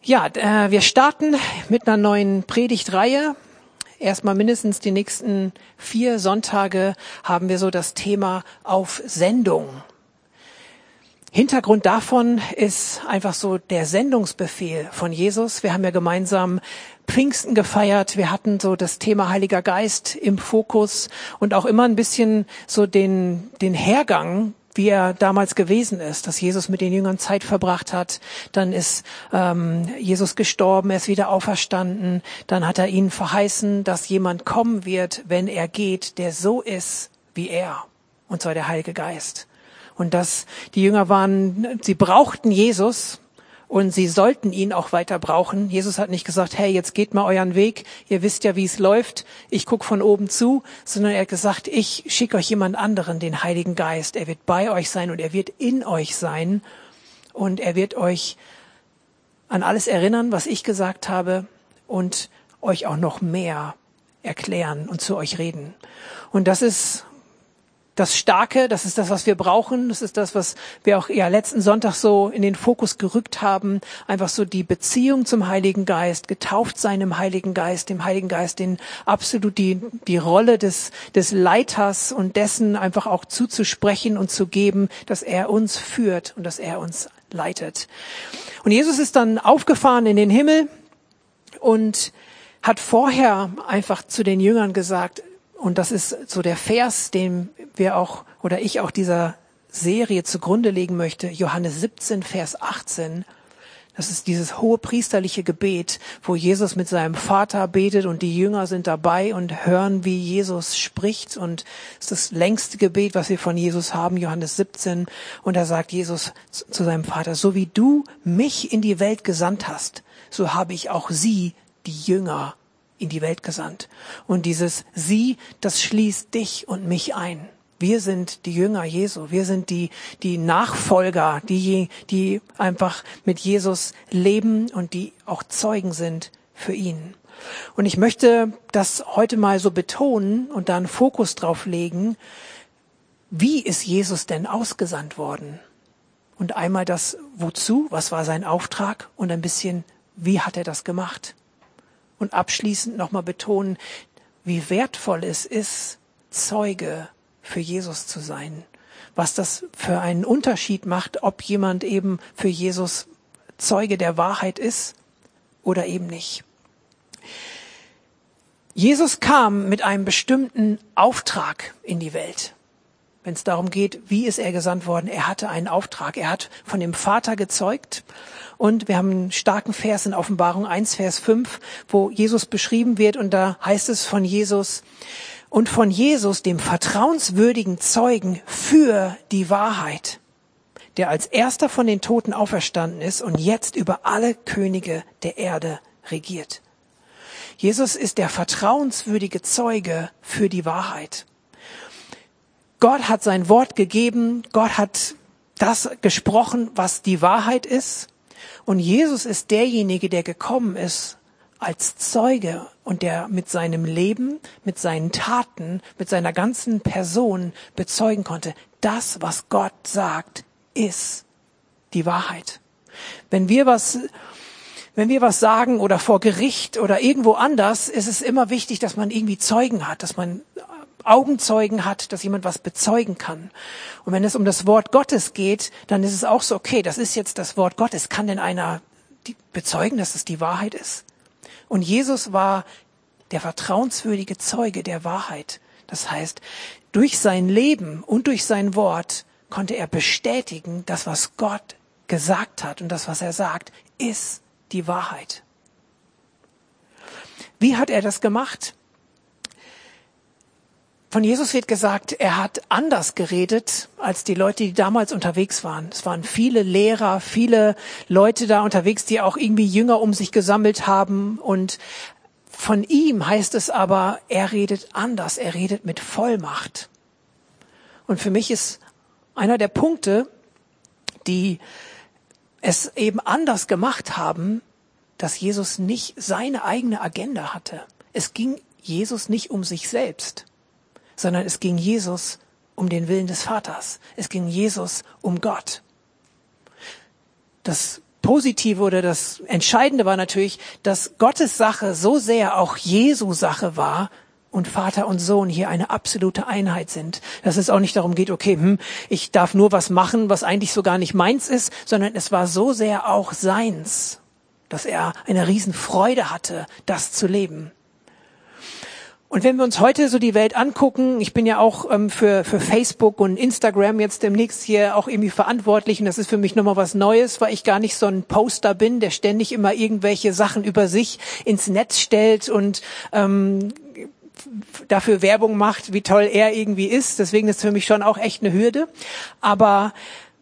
Ja, wir starten mit einer neuen Predigtreihe. Erstmal mindestens die nächsten 4 Sonntage haben wir so das Thema auf Sendung. Hintergrund davon ist einfach so der Sendungsbefehl von Jesus. Wir haben ja gemeinsam Pfingsten gefeiert. Wir hatten so das Thema Heiliger Geist im Fokus und auch immer ein bisschen so den Hergang, wie er damals gewesen ist, dass Jesus mit den Jüngern Zeit verbracht hat. Dann ist Jesus gestorben, er ist wieder auferstanden. Dann hat er ihnen verheißen, dass jemand kommen wird, wenn er geht, der so ist wie er, und zwar der Heilige Geist. Und dass die Jünger sie brauchten Jesus und sie sollten ihn auch weiter brauchen. Jesus hat nicht gesagt, hey, jetzt geht mal euren Weg, ihr wisst ja, wie es läuft, ich gucke von oben zu, sondern er hat gesagt, ich schicke euch jemand anderen, den Heiligen Geist. Er wird bei euch sein und er wird in euch sein und er wird euch an alles erinnern, was ich gesagt habe und euch auch noch mehr erklären und zu euch reden. Und das ist das Starke, das ist das, was wir brauchen. Das ist das, was wir auch letzten Sonntag so in den Fokus gerückt haben. Einfach so die Beziehung zum Heiligen Geist, getauft sein im Heiligen Geist, dem Heiligen Geist den absolut die Rolle des Leiters und dessen einfach auch zuzusprechen und zu geben, dass er uns führt und dass er uns leitet. Und Jesus ist dann aufgefahren in den Himmel und hat vorher einfach zu den Jüngern gesagt, und das ist so der Vers, den wir auch, oder ich auch dieser Serie zugrunde legen möchte, Johannes 17, Vers 18. Das ist dieses hohe priesterliche Gebet, wo Jesus mit seinem Vater betet und die Jünger sind dabei und hören, wie Jesus spricht. Und es ist das längste Gebet, was wir von Jesus haben, Johannes 17. Und da sagt Jesus zu seinem Vater, so wie du mich in die Welt gesandt hast, so habe ich auch sie, die Jünger, in die Welt gesandt. Und dieses Sie, das schließt dich und mich ein. Wir sind die Jünger Jesu. Wir sind die Nachfolger, die einfach mit Jesus leben und die auch Zeugen sind für ihn. Und ich möchte das heute mal so betonen und da einen Fokus drauf legen. Wie ist Jesus denn ausgesandt worden? Und einmal das Wozu, was war sein Auftrag und ein bisschen, wie hat er das gemacht? Und abschließend nochmal betonen, wie wertvoll es ist, Zeuge für Jesus zu sein. Was das für einen Unterschied macht, ob jemand eben für Jesus Zeuge der Wahrheit ist oder eben nicht. Jesus kam mit einem bestimmten Auftrag in die Welt. Wenn es darum geht, wie ist er gesandt worden? Er hatte einen Auftrag. Er hat von dem Vater gezeugt. Und wir haben einen starken Vers in Offenbarung 1, Vers 5, wo Jesus beschrieben wird. Und da heißt es von Jesus, und von Jesus, dem vertrauenswürdigen Zeugen für die Wahrheit, der als erster von den Toten auferstanden ist und jetzt über alle Könige der Erde regiert. Jesus ist der vertrauenswürdige Zeuge für die Wahrheit. Gott hat sein Wort gegeben, Gott hat das gesprochen, was die Wahrheit ist. Und Jesus ist derjenige, der gekommen ist als Zeuge und der mit seinem Leben, mit seinen Taten, mit seiner ganzen Person bezeugen konnte. Das, was Gott sagt, ist die Wahrheit. Wenn wir was sagen oder vor Gericht oder irgendwo anders, ist es immer wichtig, dass man irgendwie Zeugen hat, dass man Augenzeugen hat, dass jemand was bezeugen kann. Und wenn es um das Wort Gottes geht, dann ist es auch so, okay, das ist jetzt das Wort Gottes. Kann denn einer bezeugen, dass es die Wahrheit ist? Und Jesus war der vertrauenswürdige Zeuge der Wahrheit. Das heißt, durch sein Leben und durch sein Wort konnte er bestätigen, das, was Gott gesagt hat und das, was er sagt, ist die Wahrheit. Wie hat er das gemacht? Von Jesus wird gesagt, er hat anders geredet als die Leute, die damals unterwegs waren. Es waren viele Lehrer, viele Leute da unterwegs, die auch irgendwie Jünger um sich gesammelt haben. Und von ihm heißt es aber, er redet anders, er redet mit Vollmacht. Und für mich ist einer der Punkte, die es eben anders gemacht haben, dass Jesus nicht seine eigene Agenda hatte. Es ging Jesus nicht um sich selbst, sondern es ging Jesus um den Willen des Vaters. Es ging Jesus um Gott. Das Positive oder das Entscheidende war natürlich, dass Gottes Sache so sehr auch Jesu Sache war und Vater und Sohn hier eine absolute Einheit sind. Dass es auch nicht darum geht, okay, ich darf nur was machen, was eigentlich so gar nicht meins ist, sondern es war so sehr auch seins, dass er eine Riesenfreude hatte, das zu leben. Und wenn wir uns heute so die Welt angucken, ich bin ja auch für Facebook und Instagram jetzt demnächst hier auch irgendwie verantwortlich und das ist für mich nochmal was Neues, weil ich gar nicht so ein Poster bin, der ständig immer irgendwelche Sachen über sich ins Netz stellt und dafür Werbung macht, wie toll er irgendwie ist. Deswegen ist es für mich schon auch echt eine Hürde. Aber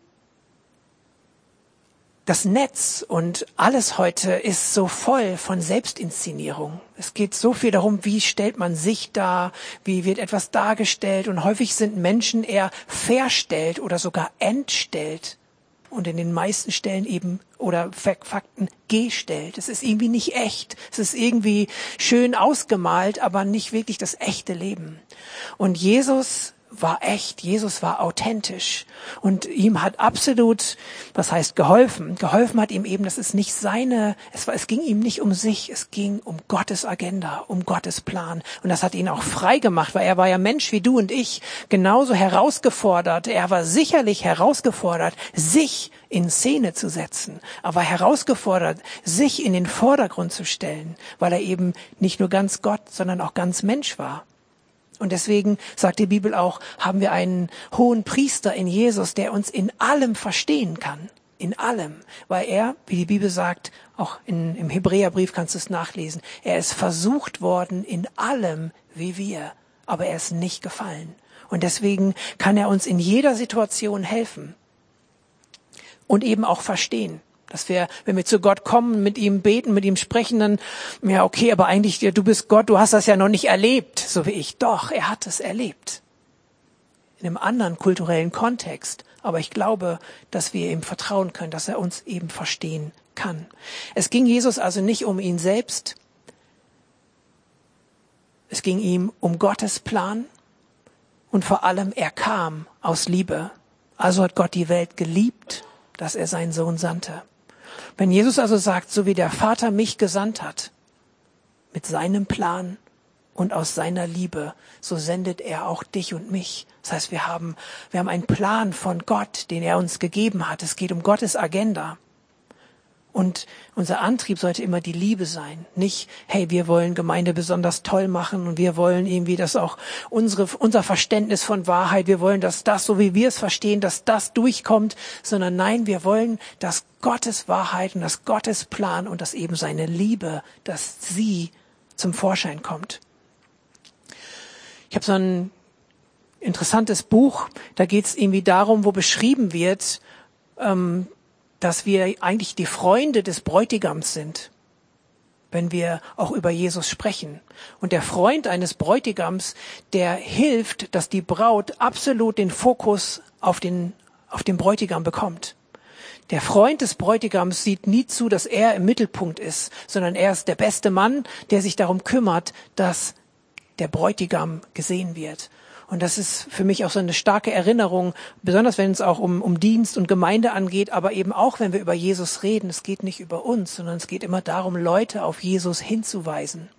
das Netz und alles heute ist so voll von Selbstinszenierung. Es geht so viel darum, wie stellt man sich dar, wie wird etwas dargestellt. Und häufig sind Menschen eher verstellt oder sogar entstellt. Und in den meisten Stellen eben, oder Fakten, gestellt. Es ist irgendwie nicht echt. Es ist irgendwie schön ausgemalt, aber nicht wirklich das echte Leben. Und Jesus war echt, Jesus war authentisch und ihm hat absolut, was heißt geholfen? Geholfen hat ihm eben, das ist nicht es ging ihm nicht um sich, es ging um Gottes Agenda, um Gottes Plan und das hat ihn auch frei gemacht, weil er war ja Mensch wie du und ich, genauso herausgefordert, er war sicherlich herausgefordert, sich in Szene zu setzen, aber herausgefordert, sich in den Vordergrund zu stellen, weil er eben nicht nur ganz Gott, sondern auch ganz Mensch war. Und deswegen sagt die Bibel auch, haben wir einen hohen Priester in Jesus, der uns in allem verstehen kann. In allem. Weil er, wie die Bibel sagt, auch im Hebräerbrief kannst du es nachlesen, er ist versucht worden in allem wie wir. Aber er ist nicht gefallen. Und deswegen kann er uns in jeder Situation helfen. Und eben auch verstehen. Dass wir, wenn wir zu Gott kommen, mit ihm beten, mit ihm sprechen, dann, ja okay, aber eigentlich, du bist Gott, du hast das ja noch nicht erlebt, so wie ich. Doch, er hat es erlebt. In einem anderen kulturellen Kontext. Aber ich glaube, dass wir ihm vertrauen können, dass er uns eben verstehen kann. Es ging Jesus also nicht um ihn selbst. Es ging ihm um Gottes Plan. Und vor allem, er kam aus Liebe. Also hat Gott die Welt geliebt, dass er seinen Sohn sandte. Wenn Jesus also sagt, so wie der Vater mich gesandt hat, mit seinem Plan und aus seiner Liebe, so sendet er auch dich und mich. Das heißt, wir haben einen Plan von Gott, den er uns gegeben hat. Es geht um Gottes Agenda. Und unser Antrieb sollte immer die Liebe sein. Nicht, hey, wir wollen Gemeinde besonders toll machen und wir wollen irgendwie, dass auch unser Verständnis von Wahrheit, wir wollen, dass das, so wie wir es verstehen, dass das durchkommt, sondern nein, wir wollen, dass Gottes Wahrheit und dass Gottes Plan und dass eben seine Liebe, dass sie zum Vorschein kommt. Ich habe so ein interessantes Buch, da geht es irgendwie darum, wo beschrieben wird, dass wir eigentlich die Freunde des Bräutigams sind, wenn wir auch über Jesus sprechen. Und der Freund eines Bräutigams, der hilft, dass die Braut absolut den Fokus auf den Bräutigam bekommt. Der Freund des Bräutigams sieht nie zu, dass er im Mittelpunkt ist, sondern er ist der beste Mann, der sich darum kümmert, dass der Bräutigam gesehen wird. Und das ist für mich auch so eine starke Erinnerung, besonders wenn es auch um Dienst und Gemeinde angeht, aber eben auch, wenn wir über Jesus reden. Es geht nicht über uns, sondern es geht immer darum, Leute auf Jesus hinzuweisen.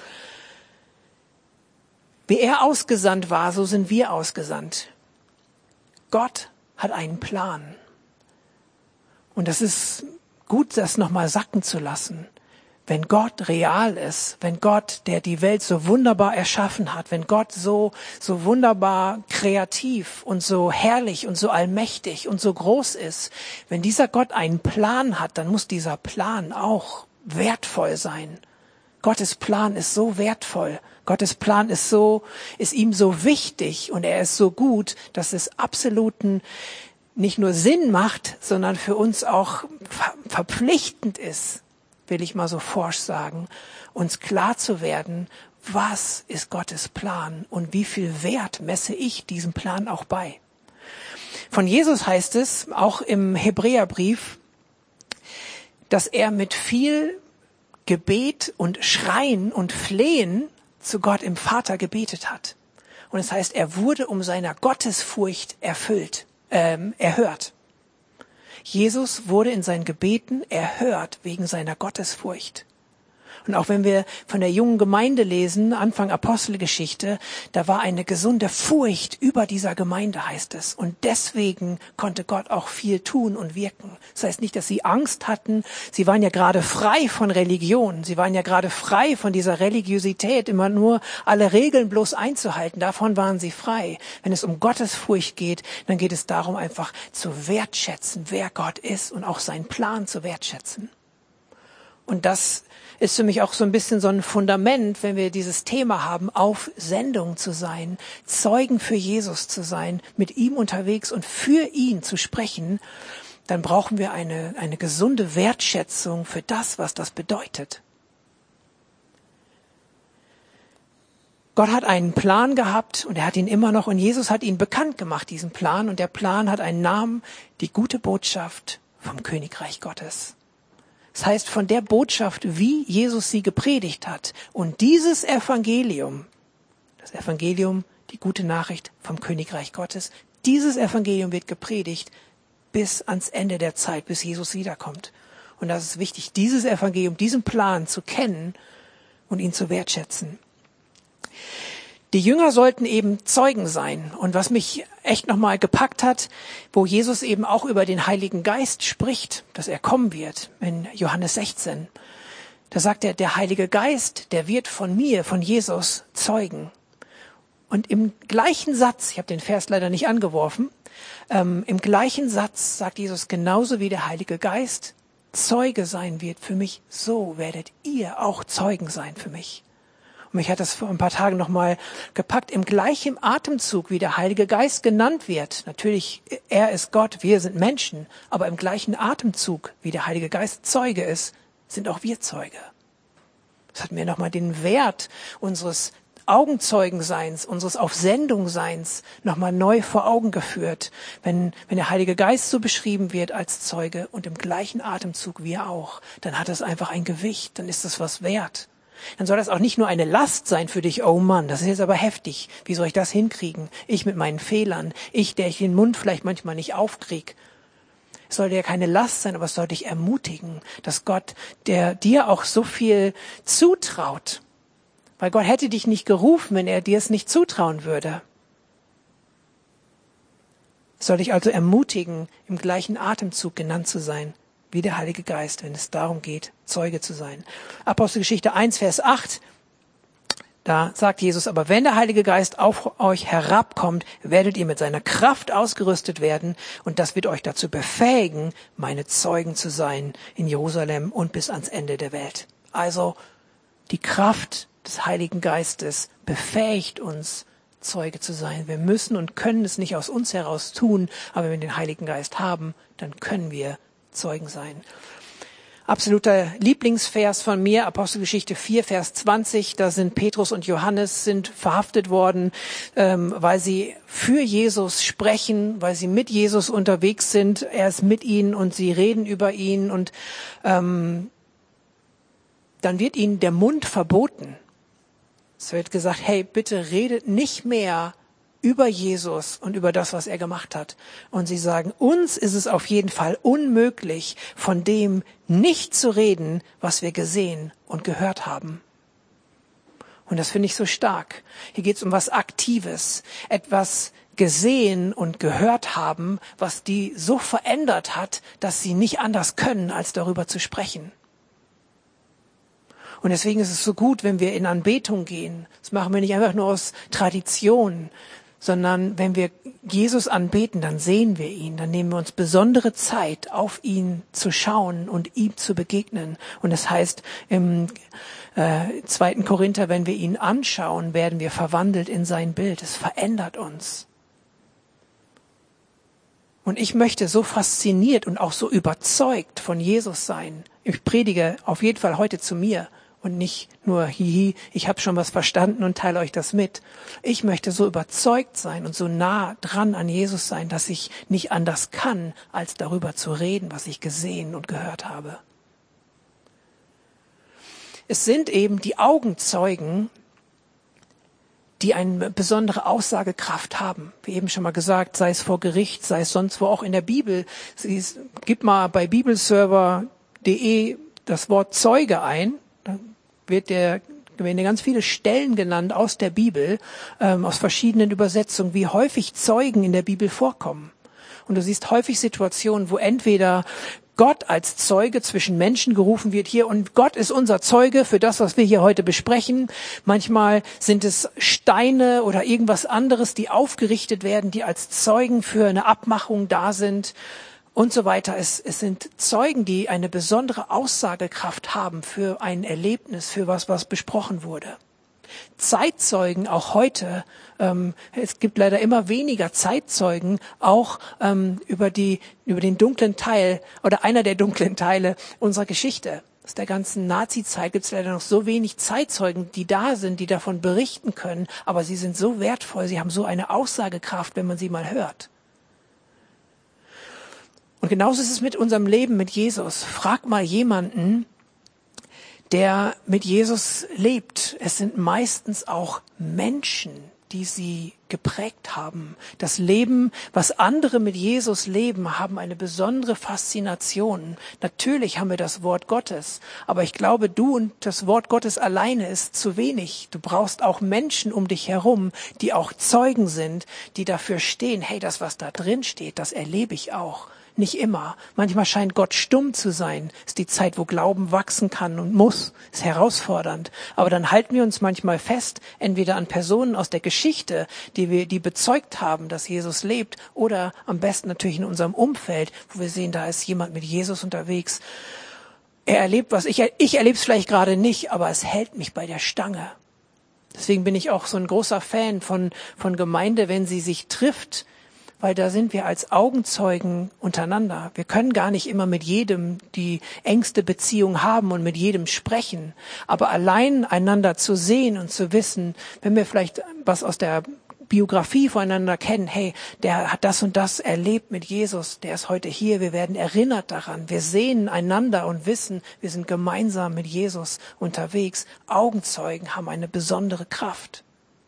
Wie er ausgesandt war, so sind wir ausgesandt. Gott hat einen Plan. Und das ist gut, das nochmal sacken zu lassen. Wenn Gott real ist, wenn Gott, der die Welt so wunderbar erschaffen hat, wenn Gott so wunderbar kreativ und so herrlich und so allmächtig und so groß ist, wenn dieser Gott einen Plan hat, dann muss dieser Plan auch wertvoll sein. Gottes Plan ist so wertvoll. Gottes Plan ist ihm so wichtig und er ist so gut, dass es absoluten nicht nur Sinn macht, sondern für uns auch verpflichtend ist, will ich mal so forsch sagen, uns klar zu werden, was ist Gottes Plan und wie viel Wert messe ich diesem Plan auch bei. Von Jesus heißt es, auch im Hebräerbrief, dass er mit viel Gebet und Schreien und Flehen zu Gott im Vater gebetet hat. Und es heißt, er wurde um seiner Gottesfurcht erhört. Jesus wurde in seinen Gebeten erhört wegen seiner Gottesfurcht. Und auch wenn wir von der jungen Gemeinde lesen, Anfang Apostelgeschichte, da war eine gesunde Furcht über dieser Gemeinde, heißt es. Und deswegen konnte Gott auch viel tun und wirken. Das heißt nicht, dass sie Angst hatten. Sie waren ja gerade frei von Religion. Sie waren ja gerade frei von dieser Religiosität, immer nur alle Regeln bloß einzuhalten. Davon waren sie frei. Wenn es um Gottesfurcht geht, dann geht es darum, einfach zu wertschätzen, wer Gott ist und auch seinen Plan zu wertschätzen. Und das ist für mich auch so ein bisschen so ein Fundament, wenn wir dieses Thema haben, auf Sendung zu sein, Zeugen für Jesus zu sein, mit ihm unterwegs und für ihn zu sprechen, dann brauchen wir eine gesunde Wertschätzung für das, was das bedeutet. Gott hat einen Plan gehabt und er hat ihn immer noch und Jesus hat ihn bekannt gemacht, diesen Plan. Und der Plan hat einen Namen, die gute Botschaft vom Königreich Gottes. Das heißt, von der Botschaft, wie Jesus sie gepredigt hat. Und dieses Evangelium, das Evangelium, die gute Nachricht vom Königreich Gottes, dieses Evangelium wird gepredigt bis ans Ende der Zeit, bis Jesus wiederkommt. Und das ist wichtig, dieses Evangelium, diesen Plan zu kennen und ihn zu wertschätzen. Die Jünger sollten eben Zeugen sein. Und was mich echt nochmal gepackt hat, wo Jesus eben auch über den Heiligen Geist spricht, dass er kommen wird, in Johannes 16. Da sagt er, der Heilige Geist, der wird von mir, von Jesus, zeugen. Und im gleichen Satz, ich habe den Vers leider nicht angeworfen, im gleichen Satz sagt Jesus, genauso wie der Heilige Geist Zeuge sein wird für mich, so werdet ihr auch Zeugen sein für mich. Und mich hat das vor ein paar Tagen nochmal gepackt, im gleichen Atemzug, wie der Heilige Geist genannt wird. Natürlich, er ist Gott, wir sind Menschen, aber im gleichen Atemzug, wie der Heilige Geist Zeuge ist, sind auch wir Zeuge. Das hat mir nochmal den Wert unseres Augenzeugenseins, unseres Auf-Sendung-Seins nochmal neu vor Augen geführt. Wenn der Heilige Geist so beschrieben wird als Zeuge und im gleichen Atemzug wir auch, dann hat das einfach ein Gewicht, dann ist das was wert. Dann soll das auch nicht nur eine Last sein für dich, oh Mann, das ist jetzt aber heftig. Wie soll ich das hinkriegen? Ich mit meinen Fehlern, der ich den Mund vielleicht manchmal nicht aufkrieg. Es soll dir keine Last sein, aber es soll dich ermutigen, dass Gott, der dir auch so viel zutraut, weil Gott hätte dich nicht gerufen, wenn er dir es nicht zutrauen würde. Es soll dich also ermutigen, im gleichen Atemzug genannt zu sein, wie der Heilige Geist, wenn es darum geht, Zeuge zu sein. Apostelgeschichte 1, Vers 8, da sagt Jesus, aber wenn der Heilige Geist auf euch herabkommt, werdet ihr mit seiner Kraft ausgerüstet werden und das wird euch dazu befähigen, meine Zeugen zu sein in Jerusalem und bis ans Ende der Welt. Also die Kraft des Heiligen Geistes befähigt uns, Zeuge zu sein. Wir müssen und können es nicht aus uns heraus tun, aber wenn wir den Heiligen Geist haben, dann können wir Zeugen sein. Absoluter Lieblingsvers von mir, Apostelgeschichte 4, Vers 20, da sind Petrus und Johannes sind verhaftet worden, weil sie für Jesus sprechen, weil sie mit Jesus unterwegs sind. Er ist mit ihnen und sie reden über ihn und dann wird ihnen der Mund verboten. Es wird gesagt, hey, bitte redet nicht mehr über Jesus und über das, was er gemacht hat. Und sie sagen, uns ist es auf jeden Fall unmöglich, von dem nicht zu reden, was wir gesehen und gehört haben. Und das finde ich so stark. Hier geht es um was Aktives, etwas gesehen und gehört haben, was die so verändert hat, dass sie nicht anders können, als darüber zu sprechen. Und deswegen ist es so gut, wenn wir in Anbetung gehen. Das machen wir nicht einfach nur aus Tradition, sondern wenn wir Jesus anbeten, dann sehen wir ihn, dann nehmen wir uns besondere Zeit, auf ihn zu schauen und ihm zu begegnen. Und das heißt im 2. Korinther, wenn wir ihn anschauen, werden wir verwandelt in sein Bild. Es verändert uns. Und ich möchte so fasziniert und auch so überzeugt von Jesus sein. Ich predige auf jeden Fall heute zu mir. Und nicht nur, hihi, ich habe schon was verstanden und teile euch das mit. Ich möchte so überzeugt sein und so nah dran an Jesus sein, dass ich nicht anders kann, als darüber zu reden, was ich gesehen und gehört habe. Es sind eben die Augenzeugen, die eine besondere Aussagekraft haben. Wie eben schon mal gesagt, sei es vor Gericht, sei es sonst wo, auch in der Bibel. Gib mal bei bibelserver.de das Wort Zeuge ein, dann werden ganz viele Stellen genannt aus der Bibel, aus verschiedenen Übersetzungen, wie häufig Zeugen in der Bibel vorkommen. Und du siehst häufig Situationen, wo entweder Gott als Zeuge zwischen Menschen gerufen wird hier und Gott ist unser Zeuge für das, was wir hier heute besprechen. Manchmal sind es Steine oder irgendwas anderes, die aufgerichtet werden, die als Zeugen für eine Abmachung da sind und so weiter. Es sind Zeugen, die eine besondere Aussagekraft haben für ein Erlebnis, für was besprochen wurde. Zeitzeugen auch heute, es gibt leider immer weniger Zeitzeugen, auch über den dunklen Teil oder einer der dunklen Teile unserer Geschichte. Aus der ganzen Nazi-Zeit gibt es leider noch so wenig Zeitzeugen, die da sind, die davon berichten können, aber sie sind so wertvoll, sie haben so eine Aussagekraft, wenn man sie mal hört. Und genauso ist es mit unserem Leben mit Jesus. Frag mal jemanden, der mit Jesus lebt. Es sind meistens auch Menschen, die sie geprägt haben. Das Leben, was andere mit Jesus leben, haben eine besondere Faszination. Natürlich haben wir das Wort Gottes, aber ich glaube, du und das Wort Gottes alleine ist zu wenig. Du brauchst auch Menschen um dich herum, die auch Zeugen sind, die dafür stehen, hey, das, was da drin steht, das erlebe ich auch. Nicht immer. Manchmal scheint Gott stumm zu sein. Ist die Zeit, wo Glauben wachsen kann und muss. Ist herausfordernd. Aber dann halten wir uns manchmal fest, entweder an Personen aus der Geschichte, die bezeugt haben, dass Jesus lebt, oder am besten natürlich in unserem Umfeld, wo wir sehen, da ist jemand mit Jesus unterwegs. Er erlebt was. Ich erlebe es vielleicht gerade nicht, aber es hält mich bei der Stange. Deswegen bin ich auch so ein großer Fan von Gemeinde, wenn sie sich trifft, weil da sind wir als Augenzeugen untereinander. Wir können gar nicht immer mit jedem die engste Beziehung haben und mit jedem sprechen. Aber allein einander zu sehen und zu wissen, wenn wir vielleicht was aus der Biografie voneinander kennen, hey, der hat das und das erlebt mit Jesus, der ist heute hier, wir werden erinnert daran. Wir sehen einander und wissen, wir sind gemeinsam mit Jesus unterwegs. Augenzeugen haben eine besondere Kraft.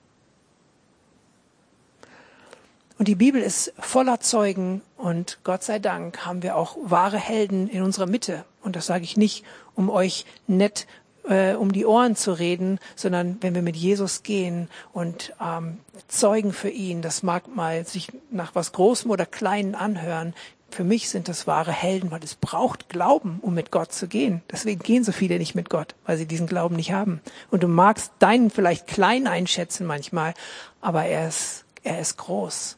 Und die Bibel ist voller Zeugen und Gott sei Dank haben wir auch wahre Helden in unserer Mitte. Und das sage ich nicht, um euch nett um die Ohren zu reden, sondern wenn wir mit Jesus gehen und Zeugen für ihn, das mag mal sich nach was Großem oder Kleinem anhören. Für mich sind das wahre Helden, weil es braucht Glauben, um mit Gott zu gehen. Deswegen gehen so viele nicht mit Gott, weil sie diesen Glauben nicht haben. Und du magst deinen vielleicht klein einschätzen manchmal, aber er ist groß.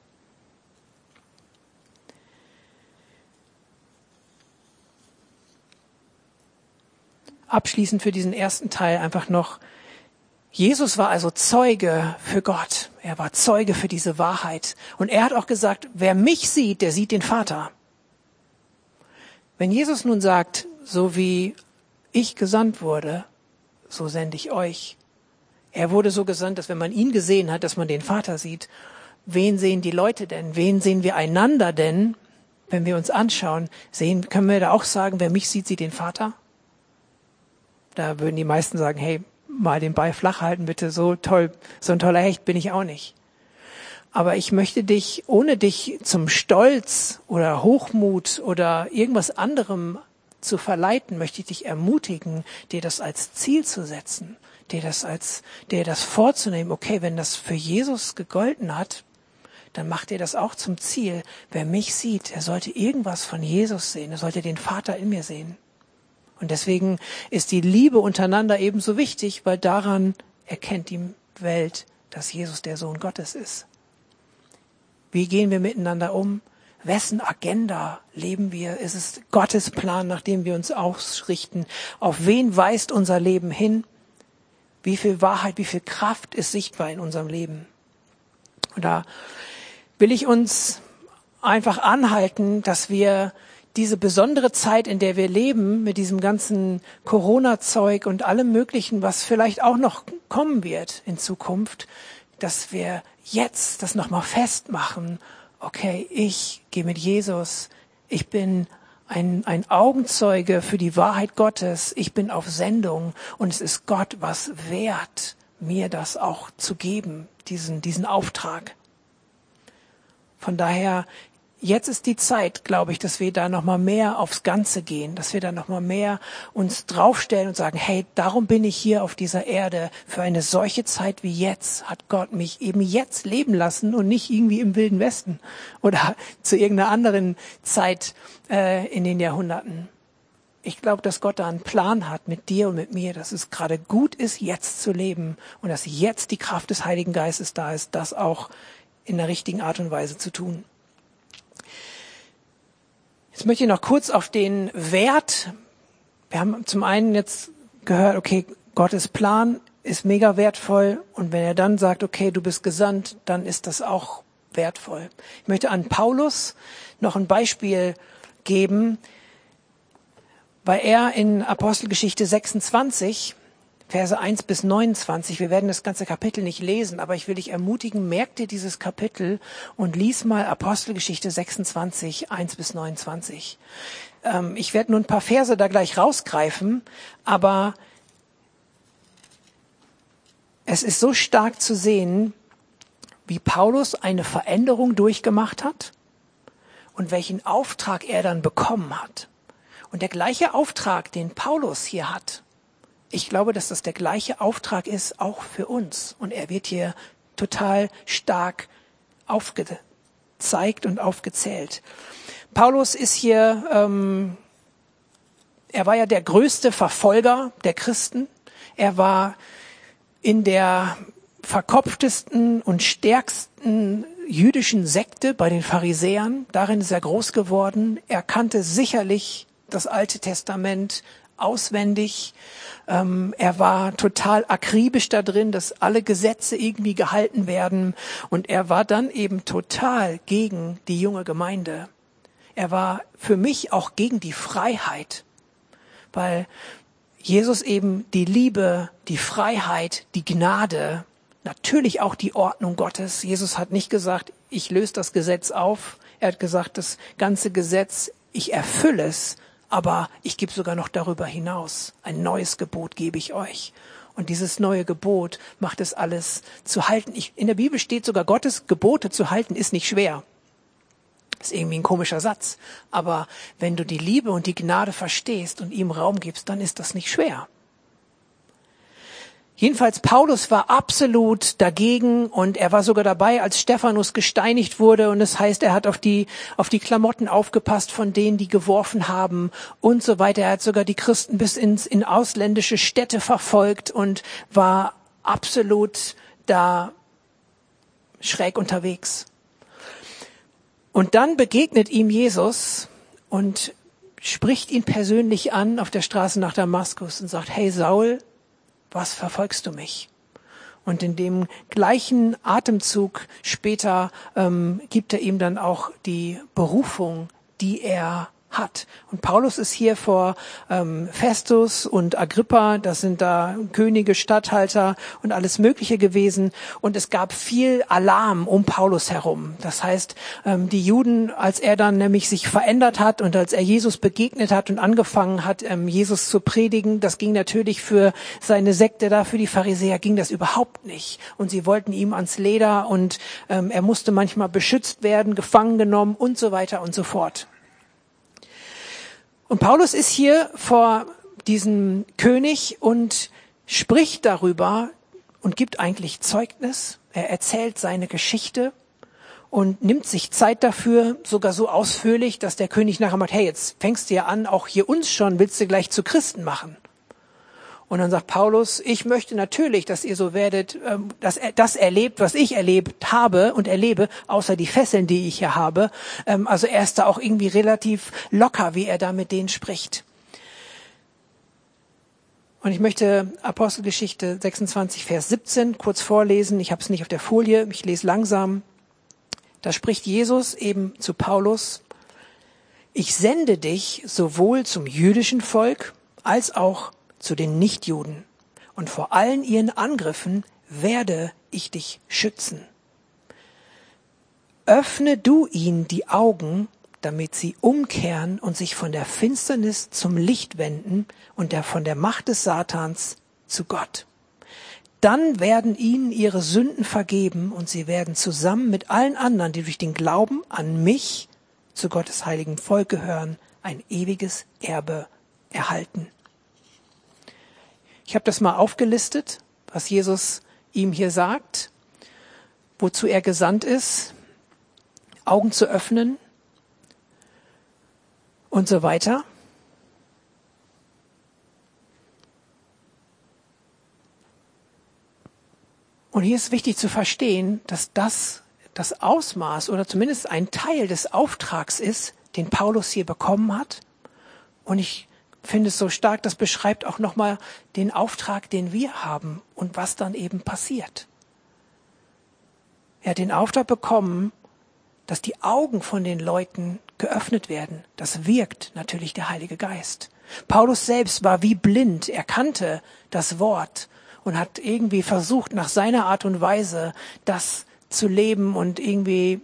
Abschließend für diesen ersten Teil einfach noch, Jesus war also Zeuge für Gott. Er war Zeuge für diese Wahrheit. Und er hat auch gesagt, wer mich sieht, der sieht den Vater. Wenn Jesus nun sagt, so wie ich gesandt wurde, so sende ich euch. Er wurde so gesandt, dass wenn man ihn gesehen hat, dass man den Vater sieht. Wen sehen die Leute denn? Wen sehen wir einander denn? Wenn wir uns anschauen, können wir da auch sagen, wer mich sieht, sieht den Vater? Da würden die meisten sagen, hey, mal den Ball flach halten, bitte, so toll, so ein toller Hecht bin ich auch nicht. Aber ich möchte dich, ohne dich zum Stolz oder Hochmut oder irgendwas anderem zu verleiten, möchte ich dich ermutigen, dir das als Ziel zu setzen, dir das vorzunehmen. Okay, wenn das für Jesus gegolten hat, dann macht dir das auch zum Ziel. Wer mich sieht, er sollte irgendwas von Jesus sehen, er sollte den Vater in mir sehen. Und deswegen ist die Liebe untereinander ebenso wichtig, weil daran erkennt die Welt, dass Jesus der Sohn Gottes ist. Wie gehen wir miteinander um? Wessen Agenda leben wir? Ist es Gottes Plan, nach dem wir uns ausrichten? Auf wen weist unser Leben hin? Wie viel Wahrheit, wie viel Kraft ist sichtbar in unserem Leben? Und da will ich uns einfach anhalten, dass wir diese besondere Zeit, in der wir leben, mit diesem ganzen Corona-Zeug und allem Möglichen, was vielleicht auch noch kommen wird in Zukunft, dass wir jetzt das nochmal festmachen. Okay, ich gehe mit Jesus. Ich bin ein Augenzeuge für die Wahrheit Gottes. Ich bin auf Sendung und es ist Gott was wert, mir das auch zu geben, diesen Auftrag. Von daher, jetzt ist die Zeit, glaube ich, dass wir da nochmal mehr aufs Ganze gehen, dass wir da nochmal mehr uns draufstellen und sagen, hey, darum bin ich hier auf dieser Erde. Für eine solche Zeit wie jetzt hat Gott mich eben jetzt leben lassen und nicht irgendwie im Wilden Westen oder zu irgendeiner anderen Zeit in den Jahrhunderten. Ich glaube, dass Gott da einen Plan hat mit dir und mit mir, dass es gerade gut ist, jetzt zu leben und dass jetzt die Kraft des Heiligen Geistes da ist, das auch in der richtigen Art und Weise zu tun. Jetzt möchte ich noch kurz auf den Wert. Wir haben zum einen jetzt gehört, okay, Gottes Plan ist mega wertvoll und wenn er dann sagt, okay, du bist gesandt, dann ist das auch wertvoll. Ich möchte an Paulus noch ein Beispiel geben, weil er in Apostelgeschichte 26, Verse 1 bis 29, wir werden das ganze Kapitel nicht lesen, aber ich will dich ermutigen, merk dir dieses Kapitel und lies mal Apostelgeschichte 26, 1 bis 29. Ich werde nur ein paar Verse da gleich rausgreifen, aber es ist so stark zu sehen, wie Paulus eine Veränderung durchgemacht hat und welchen Auftrag er dann bekommen hat. Und der gleiche Auftrag, den Paulus hier hat, ich glaube, dass das der gleiche Auftrag ist, auch für uns. Und er wird hier total stark aufgezeigt und aufgezählt. Paulus ist hier, er war ja der größte Verfolger der Christen. Er war in der verkopftesten und stärksten jüdischen Sekte bei den Pharisäern. Darin ist er groß geworden. Er kannte sicherlich das Alte Testament auswendig. Er war total akribisch da drin, dass alle Gesetze irgendwie gehalten werden. Und er war dann eben total gegen die junge Gemeinde. Er war für mich auch gegen die Freiheit, weil Jesus eben die Liebe, die Freiheit, die Gnade, natürlich auch die Ordnung Gottes. Jesus hat nicht gesagt, ich löse das Gesetz auf. Er hat gesagt, das ganze Gesetz, ich erfülle es. Aber ich gebe sogar noch darüber hinaus. Ein neues Gebot gebe ich euch. Und dieses neue Gebot macht es alles zu halten. In der Bibel steht sogar, Gottes Gebote zu halten ist nicht schwer. Das ist irgendwie ein komischer Satz. Aber wenn du die Liebe und die Gnade verstehst und ihm Raum gibst, dann ist das nicht schwer. Jedenfalls Paulus war absolut dagegen und er war sogar dabei, als Stephanus gesteinigt wurde. Und das heißt, er hat auf die Klamotten aufgepasst von denen, die geworfen haben und so weiter. Er hat sogar die Christen bis in ausländische Städte verfolgt und war absolut da schräg unterwegs. Und dann begegnet ihm Jesus und spricht ihn persönlich an auf der Straße nach Damaskus und sagt, hey Saul, was verfolgst du mich? Und in dem gleichen Atemzug später gibt er ihm dann auch die Berufung, die er hat. Und Paulus ist hier vor Festus und Agrippa, das sind da Könige, Statthalter und alles Mögliche gewesen. Und es gab viel Alarm um Paulus herum. Das heißt, die Juden, als er dann nämlich sich verändert hat und als er Jesus begegnet hat und angefangen hat, Jesus zu predigen, das ging natürlich für seine Sekte da, für die Pharisäer ging das überhaupt nicht. Und sie wollten ihm ans Leder und er musste manchmal beschützt werden, gefangen genommen und so weiter und so fort. Und Paulus ist hier vor diesem König und spricht darüber und gibt eigentlich Zeugnis. Er erzählt seine Geschichte und nimmt sich Zeit dafür, sogar so ausführlich, dass der König nachher macht, hey, jetzt fängst du ja an, auch hier uns schon, willst du gleich zu Christen machen? Und dann sagt Paulus, ich möchte natürlich, dass ihr so werdet, dass das erlebt, was ich erlebt habe und erlebe, außer die Fesseln, die ich hier habe. Also er ist da auch irgendwie relativ locker, wie er da mit denen spricht. Und ich möchte Apostelgeschichte 26, Vers 17 kurz vorlesen. Ich habe es nicht auf der Folie, ich lese langsam. Da spricht Jesus eben zu Paulus, ich sende dich sowohl zum jüdischen Volk als auch zu den Nichtjuden. Und vor allen ihren Angriffen werde ich dich schützen. Öffne du ihnen die Augen, damit sie umkehren und sich von der Finsternis zum Licht wenden und von der Macht des Satans zu Gott. Dann werden ihnen ihre Sünden vergeben und sie werden zusammen mit allen anderen, die durch den Glauben an mich zu Gottes heiligen Volk gehören, ein ewiges Erbe erhalten. Ich habe das mal aufgelistet, was Jesus ihm hier sagt, wozu er gesandt ist, Augen zu öffnen und so weiter. Und hier ist wichtig zu verstehen, dass das Ausmaß oder zumindest ein Teil des Auftrags ist, den Paulus hier bekommen hat. Und ich finde es so stark, das beschreibt auch nochmal den Auftrag, den wir haben und was dann eben passiert. Er hat den Auftrag bekommen, dass die Augen von den Leuten geöffnet werden. Das wirkt natürlich der Heilige Geist. Paulus selbst war wie blind, er kannte das Wort und hat irgendwie versucht, nach seiner Art und Weise das zu leben und irgendwie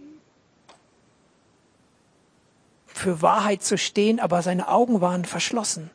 für Wahrheit zu stehen, aber seine Augen waren verschlossen.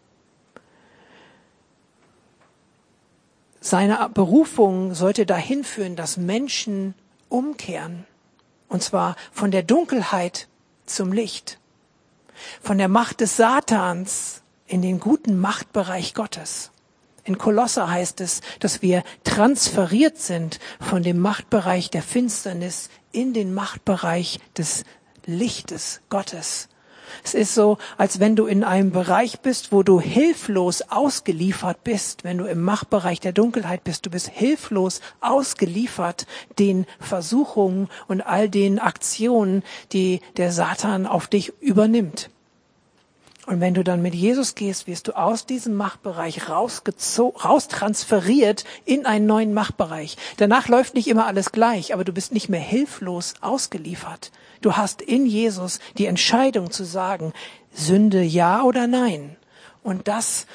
Seine Berufung sollte dahin führen, dass Menschen umkehren. Und zwar von der Dunkelheit zum Licht. Von der Macht des Satans in den guten Machtbereich Gottes. In Kolosser heißt es, dass wir transferiert sind von dem Machtbereich der Finsternis in den Machtbereich des Lichtes Gottes. Es ist so, als wenn du in einem Bereich bist, wo du hilflos ausgeliefert bist. Wenn du im Machtbereich der Dunkelheit bist, du bist hilflos ausgeliefert den Versuchungen und all den Aktionen, die der Satan auf dich übernimmt. Und wenn du dann mit Jesus gehst, wirst du aus diesem Machtbereich raustransferiert in einen neuen Machtbereich. Danach läuft nicht immer alles gleich, aber du bist nicht mehr hilflos ausgeliefert. Du hast in Jesus die Entscheidung zu sagen, Sünde ja oder nein. Und das,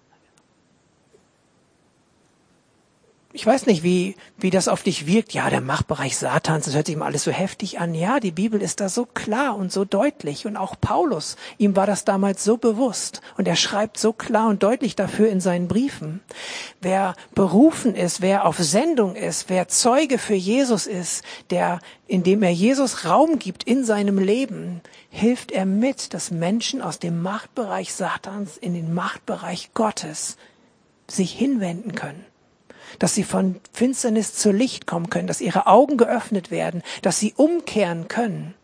ich weiß nicht, wie das auf dich wirkt. Ja, der Machtbereich Satans, das hört sich immer alles so heftig an. Ja, die Bibel ist da so klar und so deutlich. Und auch Paulus, ihm war das damals so bewusst. Und er schreibt so klar und deutlich dafür in seinen Briefen. Wer berufen ist, wer auf Sendung ist, wer Zeuge für Jesus ist, indem er Jesus Raum gibt in seinem Leben, hilft er mit, dass Menschen aus dem Machtbereich Satans in den Machtbereich Gottes sich hinwenden können. Dass sie von Finsternis zu Licht kommen können, dass ihre Augen geöffnet werden, dass sie umkehren können.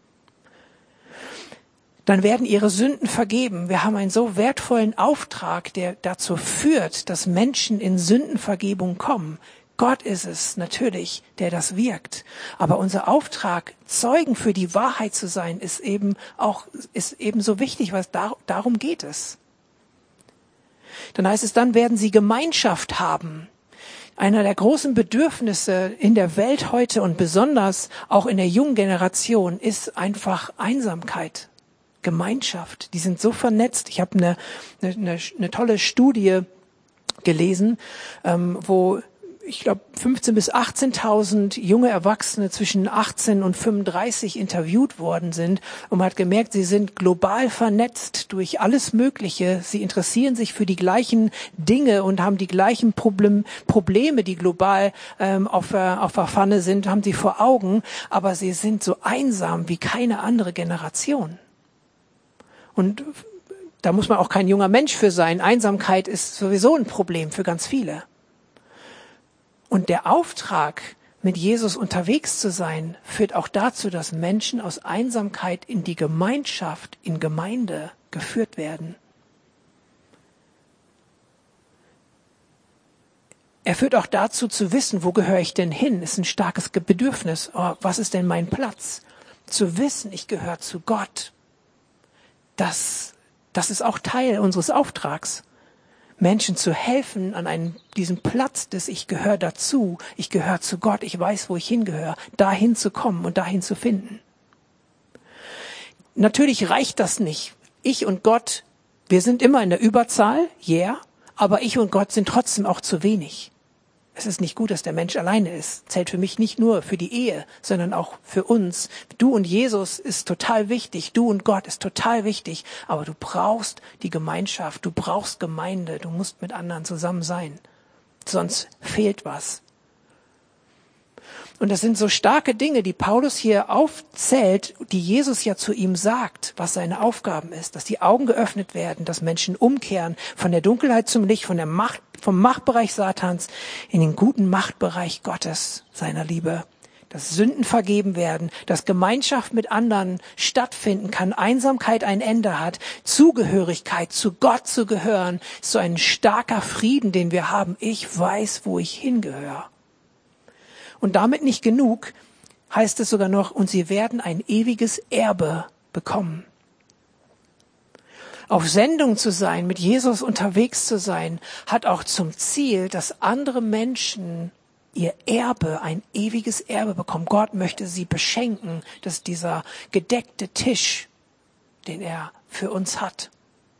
Dann werden ihre Sünden vergeben. Wir haben einen so wertvollen Auftrag, der dazu führt, dass Menschen in Sündenvergebung kommen. Gott ist es natürlich, der das wirkt. Aber unser Auftrag, Zeugen für die Wahrheit zu sein, ist eben so wichtig, weil darum geht es. Dann heißt es, dann werden sie Gemeinschaft haben. Einer der großen Bedürfnisse in der Welt heute und besonders auch in der jungen Generation ist einfach Einsamkeit, Gemeinschaft. Die sind so vernetzt. Ich habe eine tolle Studie gelesen, wo ich glaube 15.000 bis 18.000 junge Erwachsene zwischen 18 und 35 interviewt worden sind und man hat gemerkt, sie sind global vernetzt durch alles Mögliche. Sie interessieren sich für die gleichen Dinge und haben die gleichen Probleme, die global auf der Pfanne sind, haben sie vor Augen, aber sie sind so einsam wie keine andere Generation. Und da muss man auch kein junger Mensch für sein. Einsamkeit ist sowieso ein Problem für ganz viele. Und der Auftrag, mit Jesus unterwegs zu sein, führt auch dazu, dass Menschen aus Einsamkeit in die Gemeinschaft, in Gemeinde geführt werden. Er führt auch dazu zu wissen, wo gehöre ich denn hin? Ist ein starkes Bedürfnis. Oh, was ist denn mein Platz? Zu wissen, ich gehöre zu Gott. Das ist auch Teil unseres Auftrags. Menschen zu helfen an diesem Platz des Ich gehöre dazu, ich gehöre zu Gott, ich weiß, wo ich hingehöre, dahin zu kommen und dahin zu finden. Natürlich reicht das nicht. Ich und Gott, wir sind immer in der Überzahl, aber ich und Gott sind trotzdem auch zu wenig. Es ist nicht gut, dass der Mensch alleine ist. Zählt für mich nicht nur für die Ehe, sondern auch für uns. Du und Jesus ist total wichtig. Du und Gott ist total wichtig. Aber du brauchst die Gemeinschaft. Du brauchst Gemeinde. Du musst mit anderen zusammen sein. sonst fehlt was. Und das sind so starke Dinge, die Paulus hier aufzählt, die Jesus ja zu ihm sagt, was seine Aufgaben ist, dass die Augen geöffnet werden, dass Menschen umkehren von der Dunkelheit zum Licht, vom Machtbereich Satans in den guten Machtbereich Gottes, seiner Liebe. Dass Sünden vergeben werden, dass Gemeinschaft mit anderen stattfinden kann, Einsamkeit ein Ende hat, Zugehörigkeit, zu Gott zu gehören, ist so ein starker Frieden, den wir haben. Ich weiß, wo ich hingehöre. Und damit nicht genug, heißt es sogar noch, und sie werden ein ewiges Erbe bekommen. Auf Sendung zu sein, mit Jesus unterwegs zu sein, hat auch zum Ziel, dass andere Menschen ihr Erbe, ein ewiges Erbe bekommen. Gott möchte sie beschenken. Das ist dieser gedeckte Tisch, den er für uns hat.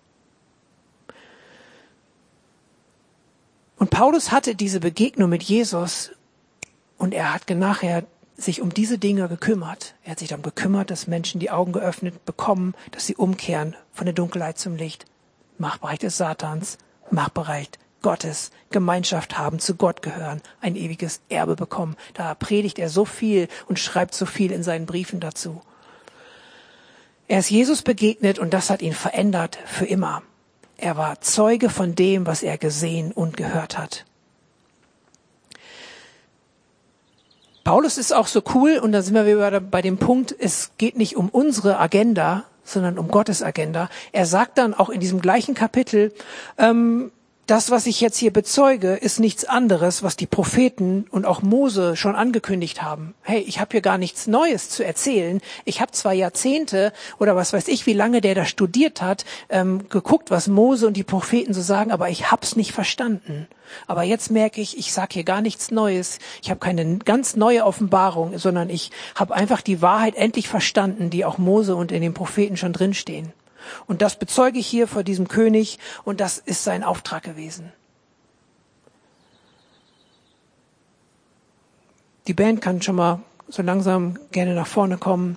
Und Paulus hatte diese Begegnung mit Jesus und er hat nachher sich um diese Dinge gekümmert. Er hat sich darum gekümmert, dass Menschen die Augen geöffnet bekommen, dass sie umkehren von der Dunkelheit zum Licht. Machtbereich des Satans, Machtbereich Gottes, Gemeinschaft haben, zu Gott gehören, ein ewiges Erbe bekommen. Da predigt er so viel und schreibt so viel in seinen Briefen dazu. Er ist Jesus begegnet und das hat ihn verändert für immer. Er war Zeuge von dem, was er gesehen und gehört hat. Paulus ist auch so cool, und da sind wir wieder bei dem Punkt, es geht nicht um unsere Agenda, sondern um Gottes Agenda. Er sagt dann auch in diesem gleichen Kapitel, das, was ich jetzt hier bezeuge, ist nichts anderes, was die Propheten und auch Mose schon angekündigt haben. Hey, ich habe hier gar nichts Neues zu erzählen. Ich habe zwar Jahrzehnte oder was weiß ich, wie lange der da studiert hat, geguckt, was Mose und die Propheten so sagen, aber ich hab's nicht verstanden. Aber jetzt merke ich sage hier gar nichts Neues. Ich habe keine ganz neue Offenbarung, sondern ich habe einfach die Wahrheit endlich verstanden, die auch Mose und in den Propheten schon drinstehen. Und das bezeuge ich hier vor diesem König und das ist sein Auftrag gewesen. Die Band kann schon mal so langsam gerne nach vorne kommen.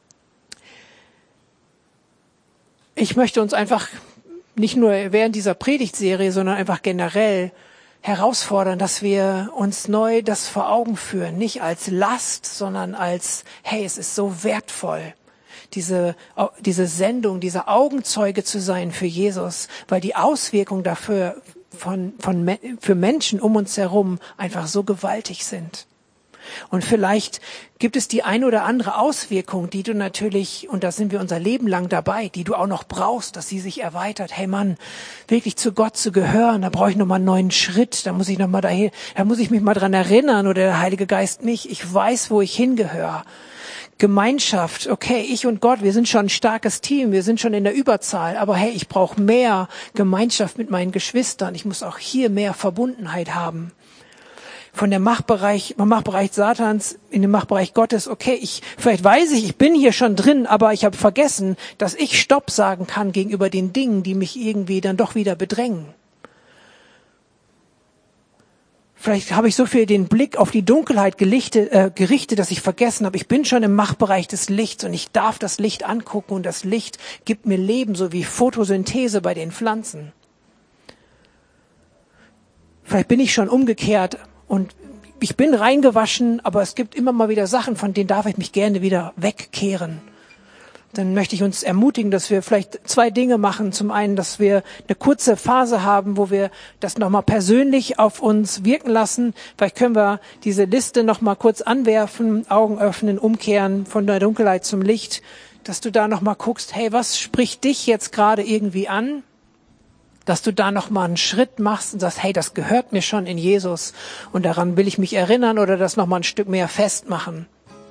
Ich möchte uns einfach nicht nur während dieser Predigtserie, sondern einfach generell herausfordern, dass wir uns neu das vor Augen führen, nicht als Last, sondern als, hey, es ist so wertvoll, diese Sendung, dieser Augenzeuge zu sein für Jesus, weil die Auswirkungen dafür für Menschen um uns herum einfach so gewaltig sind. Und vielleicht gibt es die ein oder andere Auswirkung, die du natürlich, und da sind wir unser Leben lang dabei, die du auch noch brauchst, dass sie sich erweitert. Hey Mann, wirklich zu Gott zu gehören, da brauche ich nochmal einen neuen Schritt, da muss ich mich mal dran erinnern oder der Heilige Geist mich, ich weiß, wo ich hingehöre. Gemeinschaft, okay, ich und Gott, wir sind schon ein starkes Team, wir sind schon in der Überzahl, aber hey, ich brauche mehr Gemeinschaft mit meinen Geschwistern, ich muss auch hier mehr Verbundenheit haben. Vom Machtbereich Satans in den Machtbereich Gottes, okay, vielleicht weiß ich bin hier schon drin, aber ich habe vergessen, dass ich Stopp sagen kann gegenüber den Dingen, die mich irgendwie dann doch wieder bedrängen. Vielleicht habe ich so viel den Blick auf die Dunkelheit gerichtet, dass ich vergessen habe, ich bin schon im Machtbereich des Lichts und ich darf das Licht angucken und das Licht gibt mir Leben, so wie Photosynthese bei den Pflanzen. Vielleicht bin ich schon umgekehrt und ich bin reingewaschen, aber es gibt immer mal wieder Sachen, von denen darf ich mich gerne wieder wegkehren. Dann möchte ich uns ermutigen, dass wir vielleicht 2 Dinge machen. Zum einen, dass wir eine kurze Phase haben, wo wir das nochmal persönlich auf uns wirken lassen. Vielleicht können wir diese Liste nochmal kurz anwerfen, Augen öffnen, umkehren von der Dunkelheit zum Licht, dass du da nochmal guckst, hey, was spricht dich jetzt gerade irgendwie an? Dass du da nochmal einen Schritt machst und sagst, hey, das gehört mir schon in Jesus und daran will ich mich erinnern oder das nochmal ein Stück mehr festmachen.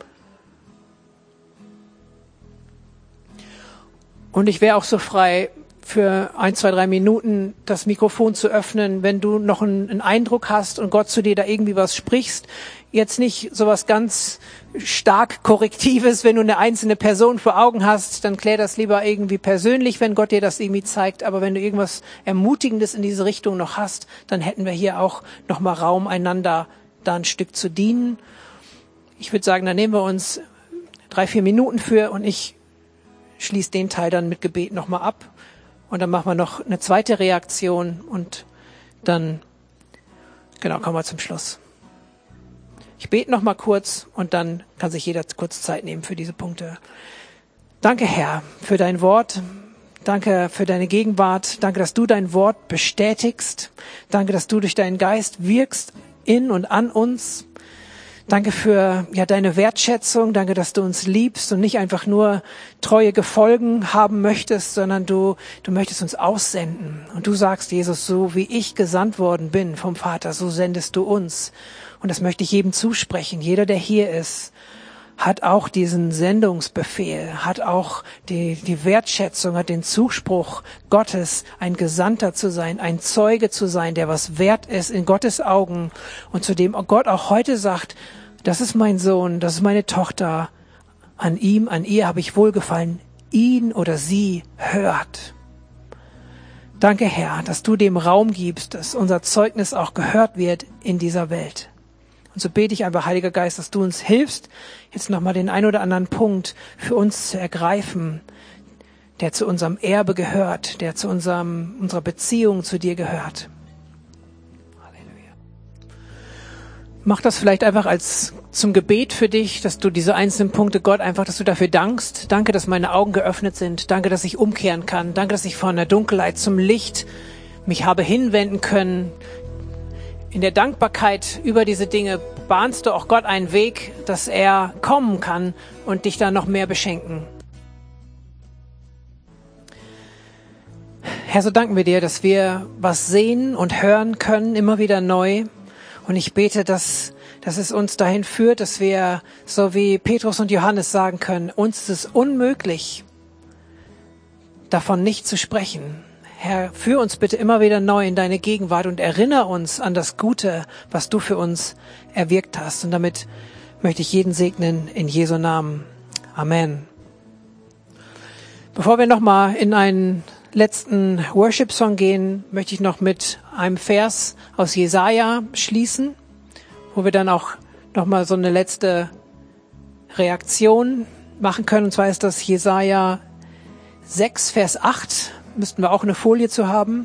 Und ich wäre auch so frei, für 1, 2, 3 Minuten das Mikrofon zu öffnen, wenn du noch einen Eindruck hast und Gott zu dir da irgendwie was sprichst. Jetzt nicht sowas ganz stark Korrektives, wenn du eine einzelne Person vor Augen hast, dann klär das lieber irgendwie persönlich, wenn Gott dir das irgendwie zeigt. Aber wenn du irgendwas Ermutigendes in diese Richtung noch hast, dann hätten wir hier auch noch mal Raum, einander da ein Stück zu dienen. Ich würde sagen, da nehmen wir uns 3, 4 Minuten für und ich schließe den Teil dann mit Gebet noch mal ab. Und dann machen wir noch eine zweite Reaktion und dann Genau, kommen wir zum Schluss. Ich bete noch mal kurz und dann kann sich jeder kurz Zeit nehmen für diese Punkte. Danke, Herr, für dein Wort. Danke für deine Gegenwart. Danke, dass du dein Wort bestätigst. Danke, dass du durch deinen Geist wirkst in und an uns. Danke für deine Wertschätzung. Danke, dass du uns liebst und nicht einfach nur treue Gefolgen haben möchtest, sondern du möchtest uns aussenden. Und du sagst, Jesus, so wie ich gesandt worden bin vom Vater, so sendest du uns. Und das möchte ich jedem zusprechen. Jeder, der hier ist, hat auch diesen Sendungsbefehl, hat auch die Wertschätzung, hat den Zuspruch Gottes, ein Gesandter zu sein, ein Zeuge zu sein, der was wert ist in Gottes Augen und zu dem Gott auch heute sagt, das ist mein Sohn, das ist meine Tochter, an ihm, an ihr habe ich wohlgefallen, ihn oder sie hört. Danke, Herr, dass du dem Raum gibst, dass unser Zeugnis auch gehört wird in dieser Welt. Und so bete ich einfach, Heiliger Geist, dass du uns hilfst, jetzt nochmal den ein oder anderen Punkt für uns zu ergreifen, der zu unserem Erbe gehört, der zu unserer Beziehung zu dir gehört. Halleluja. Mach das vielleicht einfach als zum Gebet für dich, dass du diese einzelnen Punkte, Gott, einfach, dass du dafür dankst. Danke, dass meine Augen geöffnet sind. Danke, dass ich umkehren kann. Danke, dass ich von der Dunkelheit zum Licht mich habe hinwenden können. In der Dankbarkeit über diese Dinge bahnst du auch Gott einen Weg, dass er kommen kann und dich dann noch mehr beschenken. Herr, so danken wir dir, dass wir was sehen und hören können, immer wieder neu. Und ich bete, dass es uns dahin führt, dass wir, so wie Petrus und Johannes sagen können, uns ist es unmöglich, davon nicht zu sprechen. Herr, führ uns bitte immer wieder neu in deine Gegenwart und erinnere uns an das Gute, was du für uns erwirkt hast. Und damit möchte ich jeden segnen in Jesu Namen. Amen. Bevor wir nochmal in einen letzten Worship-Song gehen, möchte ich noch mit einem Vers aus Jesaja schließen, wo wir dann auch nochmal so eine letzte Reaktion machen können. Und zwar ist das Jesaja 6, Vers 8. Müssten wir auch eine Folie zu haben.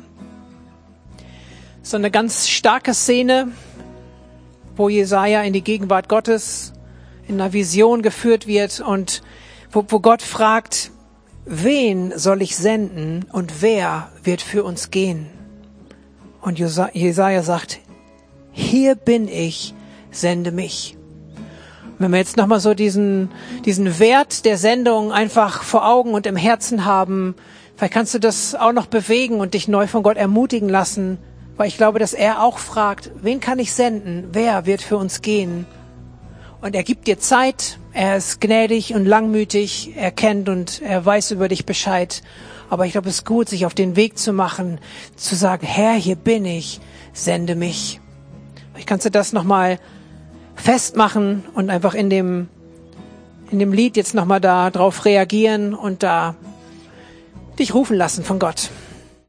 So eine ganz starke Szene, wo Jesaja in die Gegenwart Gottes in einer Vision geführt wird und wo Gott fragt, wen soll ich senden und wer wird für uns gehen? Und Jesaja sagt, hier bin ich, sende mich. Wenn wir jetzt nochmal so diesen Wert der Sendung einfach vor Augen und im Herzen haben, vielleicht kannst du das auch noch bewegen und dich neu von Gott ermutigen lassen, weil ich glaube, dass er auch fragt, wen kann ich senden? Wer wird für uns gehen? Und er gibt dir Zeit, er ist gnädig und langmütig, er kennt und er weiß über dich Bescheid. Aber ich glaube, es ist gut, sich auf den Weg zu machen, zu sagen, Herr, hier bin ich, sende mich. Vielleicht kannst du das nochmal festmachen und einfach in dem Lied jetzt nochmal da drauf reagieren und da dich rufen lassen von Gott.